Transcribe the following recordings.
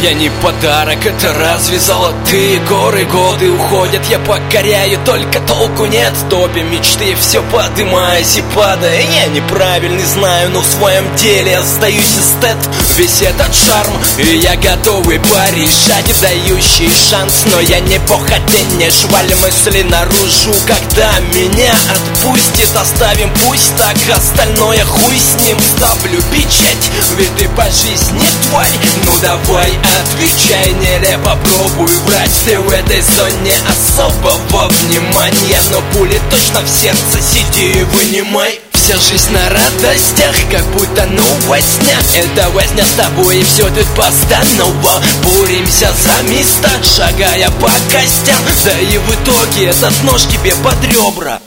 Я не подарок, это разве золотые горы? Годы уходят, я покоряю, только толку нет. В топе мечты все подымаясь и падая. Я неправильный знаю, но в своем деле остаюсь эстет. Весь этот шарм, и я готовый порешать, дающий шанс. Но я не бог, хотя не шваль мысли наружу. Когда меня отпустит, оставим пусть так, остальное хуй с ним. Ставлю печать, ведь ты по жизни тварь. Ну давай отвечай, нелепо пробуй врать. Ты в этой зоне особого внимания, но пули точно в сердце, сиди и вынимай. Вся жизнь на радостях, как будто во сне. Это возня с тобой, и все тут постанова. Боремся за место, шагая по костям. Да и в итоге этот нож тебе под ребра.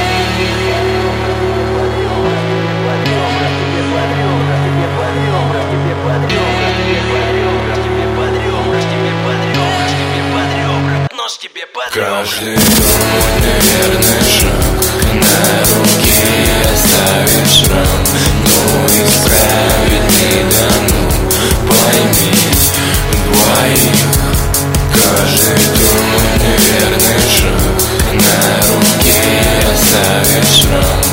Каждый твой неверный шаг на руке оставит шрам. Но исправить не дано, пойми двоих. Каждый твой неверный шаг на руке оставит шрам.